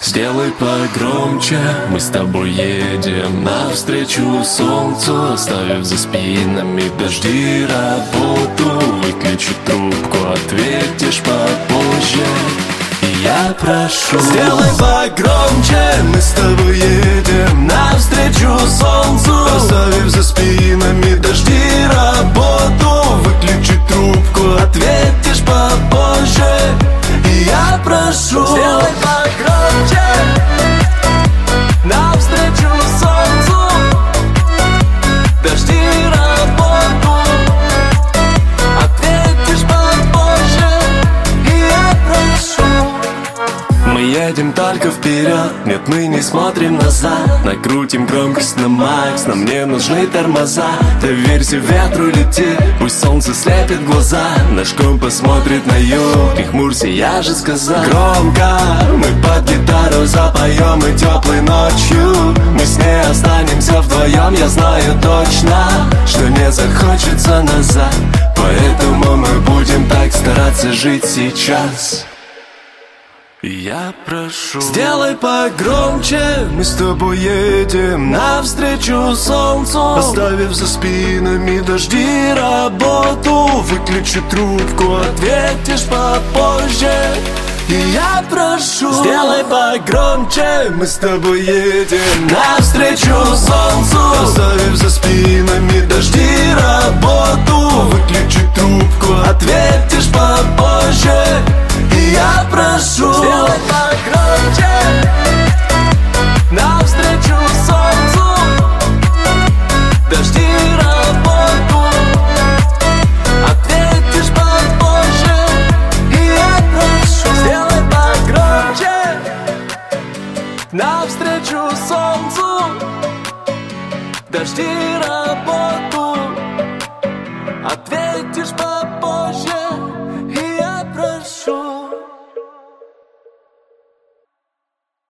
Сделай погромче, мы с тобой едем навстречу солнцу, оставив за спинами дожди, работу. Выключи трубку, ответишь попозже, и я прошу. Сделай погромче, мы с тобой едем навстречу солнцу, оставив за спинами дожди, работу. Выключи трубку, ответишь попозже, и я прошу. Сделай погромче, навстречу солнцу, дожди, работу. Ответишь попозже, и я прошу. Мы едем только вперед, нет, мы не смотрим назад. Накрутим громкость на макс, нам не нужны тормоза. Доверься ветру, лети, пусть солнце слепит глаза. Наш компас смотрит на юг, не хмурься, я же сказал. Громко мы под гитару запоем, и теплой ночью мы с ней останемся вдвоем. Я знаю точно, что не захочется назад, поэтому мы будем так стараться жить сейчас. Я прошу. Сделай погромче, мы с тобой едем навстречу солнцу, оставив за спинами дожди, работу. Выключи трубку, ответишь попозже, и я прошу. Сделай погромче, мы с тобой едем навстречу солнцу, оставив за спинами дожди, работу. Выключи трубку, ответишь попозже, и я прошу. Сделай погромче, навстречу солнцу, дожди, работу. Ответишь попозже, и я прошу. Сделай погромче, навстречу солнцу, дожди, работу.